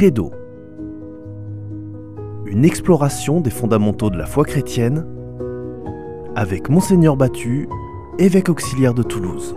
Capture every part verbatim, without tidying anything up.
Credo. Une exploration des fondamentaux de la foi chrétienne avec Monseigneur Battu, évêque auxiliaire de Toulouse.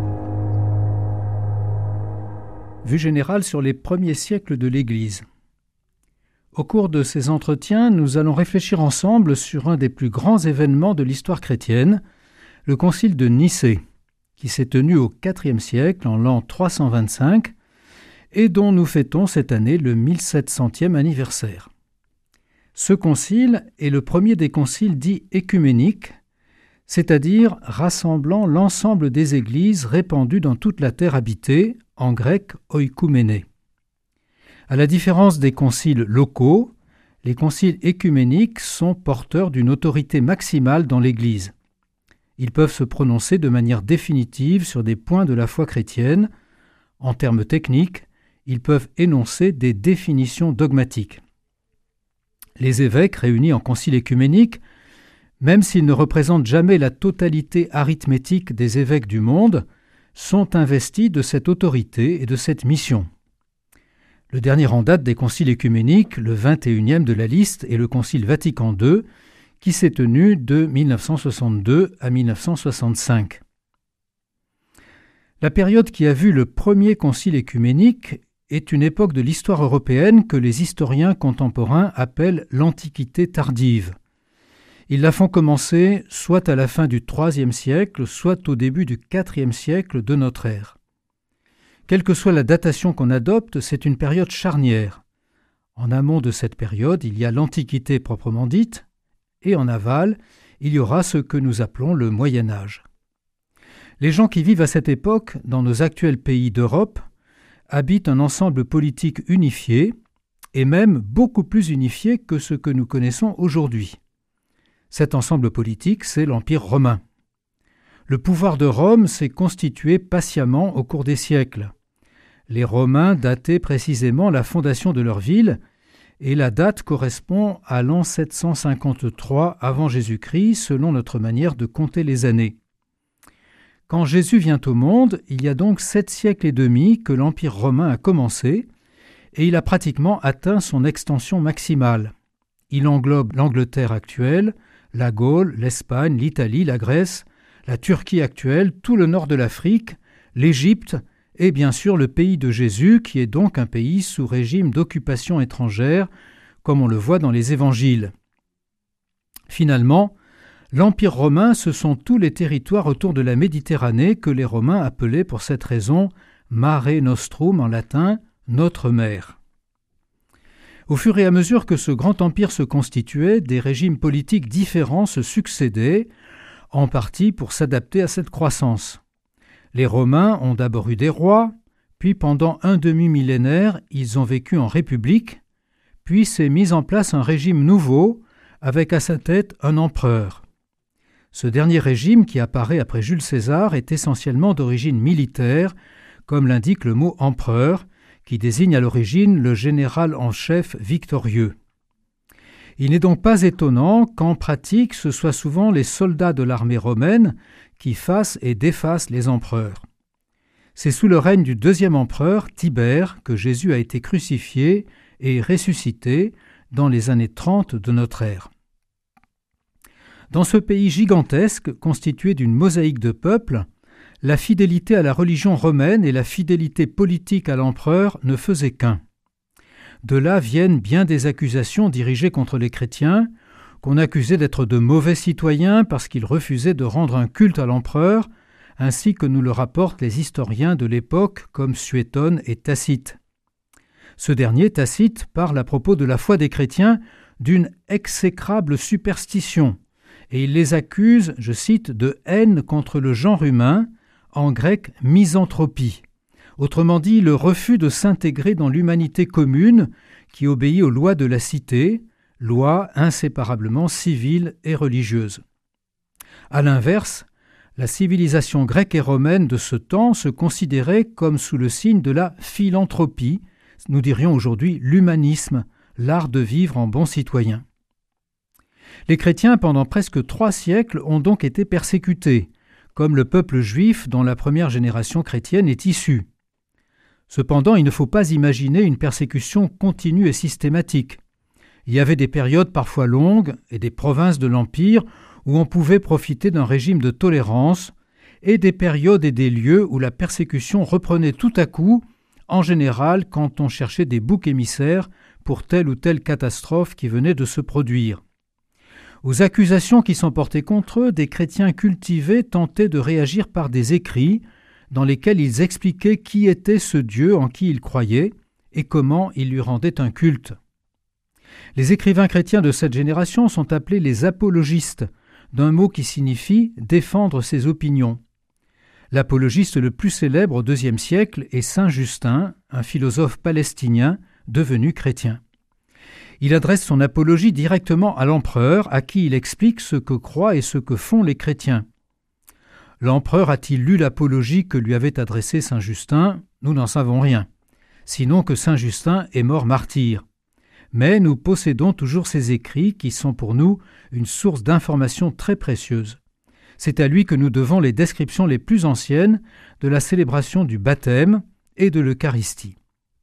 Vue générale sur les premiers siècles de l'Église. Au cours de ces entretiens, nous allons réfléchir ensemble sur un des plus grands événements de l'histoire chrétienne, le concile de Nicée, qui s'est tenu au quatrième siècle, en l'an trois cent vingt-cinq, et dont nous fêtons cette année le mille sept centième anniversaire. Ce concile est le premier des conciles dits écuméniques, c'est-à-dire rassemblant l'ensemble des églises répandues dans toute la terre habitée, en grec oikoumene. À la différence des conciles locaux, les conciles écuméniques sont porteurs d'une autorité maximale dans l'Église. Ils peuvent se prononcer de manière définitive sur des points de la foi chrétienne. En termes techniques, ils peuvent énoncer des définitions dogmatiques. Les évêques réunis en concile écuménique, même s'ils ne représentent jamais la totalité arithmétique des évêques du monde, sont investis de cette autorité et de cette mission. Le dernier en date des conciles écuméniques, le vingt et unième de la liste, est le concile Vatican deux, qui s'est tenu de mille neuf cent soixante-deux à mille neuf cent soixante-cinq. La période qui a vu le premier concile écuménique est une époque de l'histoire européenne que les historiens contemporains appellent l'Antiquité tardive. Ils la font commencer soit à la fin du troisième siècle, soit au début du quatrième siècle de notre ère. Quelle que soit la datation qu'on adopte, c'est une période charnière. En amont de cette période, il y a l'Antiquité proprement dite, et en aval, il y aura ce que nous appelons le Moyen Âge. Les gens qui vivent à cette époque, dans nos actuels pays d'Europe, habitent un ensemble politique unifié, et même beaucoup plus unifié que ce que nous connaissons aujourd'hui. Cet ensemble politique, c'est l'Empire romain. Le pouvoir de Rome s'est constitué patiemment au cours des siècles. Les Romains dataient précisément la fondation de leur ville, et la date correspond à l'an sept cent cinquante-trois avant Jésus-Christ, selon notre manière de compter les années. Quand Jésus vient au monde, il y a donc sept siècles et demi que l'Empire romain a commencé, et il a pratiquement atteint son extension maximale. Il englobe l'Angleterre actuelle, la Gaule, l'Espagne, l'Italie, la Grèce, la Turquie actuelle, tout le nord de l'Afrique, l'Égypte et bien sûr le pays de Jésus, qui est donc un pays sous régime d'occupation étrangère, comme on le voit dans les évangiles. Finalement, l'Empire romain, ce sont tous les territoires autour de la Méditerranée que les Romains appelaient pour cette raison Mare Nostrum en latin, notre mer. Au fur et à mesure que ce grand empire se constituait, des régimes politiques différents se succédaient, en partie pour s'adapter à cette croissance. Les Romains ont d'abord eu des rois, puis pendant un demi-millénaire, ils ont vécu en république, puis s'est mis en place un régime nouveau, avec à sa tête un empereur. Ce dernier régime, qui apparaît après Jules César, est essentiellement d'origine militaire, comme l'indique le mot empereur, qui désigne à l'origine le général en chef victorieux. Il n'est donc pas étonnant qu'en pratique, ce soit souvent les soldats de l'armée romaine qui fassent et défassent les empereurs. C'est sous le règne du deuxième empereur, Tibère, que Jésus a été crucifié et ressuscité dans les années trente de notre ère. Dans ce pays gigantesque, constitué d'une mosaïque de peuples, la fidélité à la religion romaine et la fidélité politique à l'empereur ne faisaient qu'un. De là viennent bien des accusations dirigées contre les chrétiens, qu'on accusait d'être de mauvais citoyens parce qu'ils refusaient de rendre un culte à l'empereur, ainsi que nous le rapportent les historiens de l'époque comme Suétone et Tacite. Ce dernier, Tacite, parle à propos de la foi des chrétiens d'une exécrable superstition, et il les accuse, je cite, de haine contre le genre humain, en grec misanthropie, autrement dit le refus de s'intégrer dans l'humanité commune qui obéit aux lois de la cité, lois inséparablement civiles et religieuses. À l'inverse, la civilisation grecque et romaine de ce temps se considérait comme sous le signe de la philanthropie, nous dirions aujourd'hui l'humanisme, l'art de vivre en bon citoyen. Les chrétiens, pendant presque trois siècles, ont donc été persécutés, comme le peuple juif dont la première génération chrétienne est issue. Cependant, il ne faut pas imaginer une persécution continue et systématique. Il y avait des périodes parfois longues et des provinces de l'Empire où on pouvait profiter d'un régime de tolérance, et des périodes et des lieux où la persécution reprenait tout à coup, en général quand on cherchait des boucs émissaires pour telle ou telle catastrophe qui venait de se produire. Aux accusations qui sont portées contre eux, des chrétiens cultivés tentaient de réagir par des écrits dans lesquels ils expliquaient qui était ce Dieu en qui ils croyaient et comment ils lui rendaient un culte. Les écrivains chrétiens de cette génération sont appelés les apologistes, d'un mot qui signifie « défendre ses opinions ». L'apologiste le plus célèbre au deuxième siècle est saint Justin, un philosophe palestinien devenu chrétien. Il adresse son apologie directement à l'empereur, à qui il explique ce que croient et ce que font les chrétiens. L'empereur a-t-il lu l'apologie que lui avait adressée saint Justin ? Nous n'en savons rien, sinon que saint Justin est mort martyr. Mais nous possédons toujours ses écrits qui sont pour nous une source d'informations très précieuse. C'est à lui que nous devons les descriptions les plus anciennes de la célébration du baptême et de l'Eucharistie.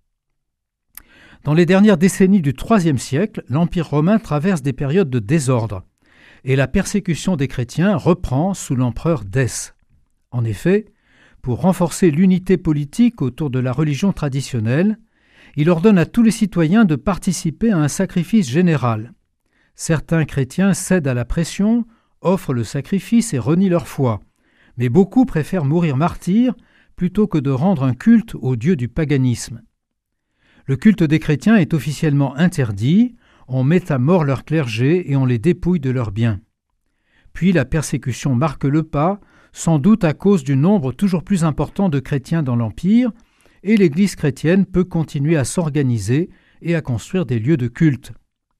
Dans les dernières décennies du troisième siècle, l'Empire romain traverse des périodes de désordre et la persécution des chrétiens reprend sous l'empereur Dèce. En effet, pour renforcer l'unité politique autour de la religion traditionnelle, il ordonne à tous les citoyens de participer à un sacrifice général. Certains chrétiens cèdent à la pression, offrent le sacrifice et renient leur foi, mais beaucoup préfèrent mourir martyrs plutôt que de rendre un culte au dieu du paganisme. Le culte des chrétiens est officiellement interdit, on met à mort leur clergé et on les dépouille de leurs biens. Puis la persécution marque le pas, sans doute à cause du nombre toujours plus important de chrétiens dans l'Empire, et l'Église chrétienne peut continuer à s'organiser et à construire des lieux de culte.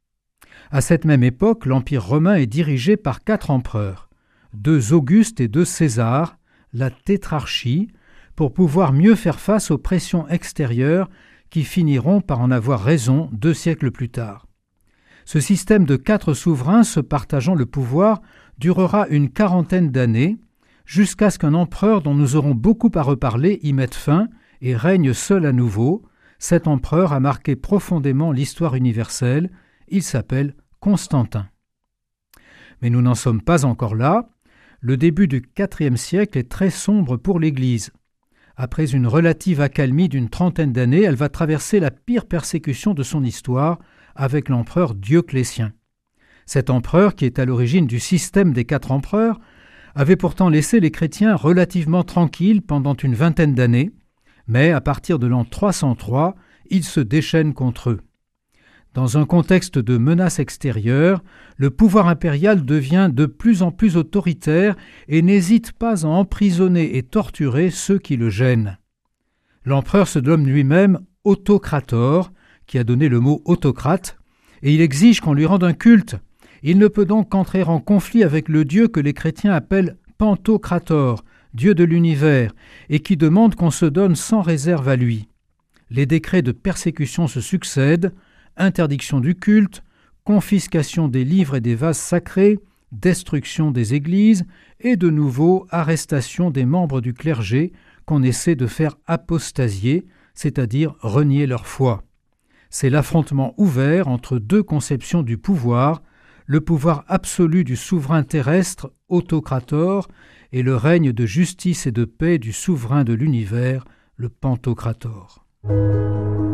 À cette même époque, l'Empire romain est dirigé par quatre empereurs, deux Augustes et deux César, la tétrarchie, pour pouvoir mieux faire face aux pressions extérieures qui finiront par en avoir raison deux siècles plus tard. Ce système de quatre souverains se partageant le pouvoir durera une quarantaine d'années, jusqu'à ce qu'un empereur dont nous aurons beaucoup à reparler y mette fin et règne seul à nouveau. Cet empereur a marqué profondément l'histoire universelle, il s'appelle Constantin. Mais nous n'en sommes pas encore là. Le début du quatrième siècle est très sombre pour l'Église. Après une relative accalmie d'une trentaine d'années, elle va traverser la pire persécution de son histoire avec l'empereur Dioclétien. Cet empereur, qui est à l'origine du système des quatre empereurs, avait pourtant laissé les chrétiens relativement tranquilles pendant une vingtaine d'années, mais à partir de l'an trois cent trois, il se déchaîne contre eux. Dans un contexte de menace extérieure, le pouvoir impérial devient de plus en plus autoritaire et n'hésite pas à emprisonner et torturer ceux qui le gênent. L'empereur se nomme lui-même Autocrator, qui a donné le mot autocrate, et il exige qu'on lui rende un culte. Il ne peut donc qu'entrer en conflit avec le dieu que les chrétiens appellent Pantocrator, dieu de l'univers, et qui demande qu'on se donne sans réserve à lui. Les décrets de persécution se succèdent, interdiction du culte, confiscation des livres et des vases sacrés, destruction des églises et de nouveau arrestation des membres du clergé qu'on essaie de faire apostasier, c'est-à-dire renier leur foi. C'est l'affrontement ouvert entre deux conceptions du pouvoir, le pouvoir absolu du souverain terrestre, Autocrator, et le règne de justice et de paix du souverain de l'univers, le Pantocrator.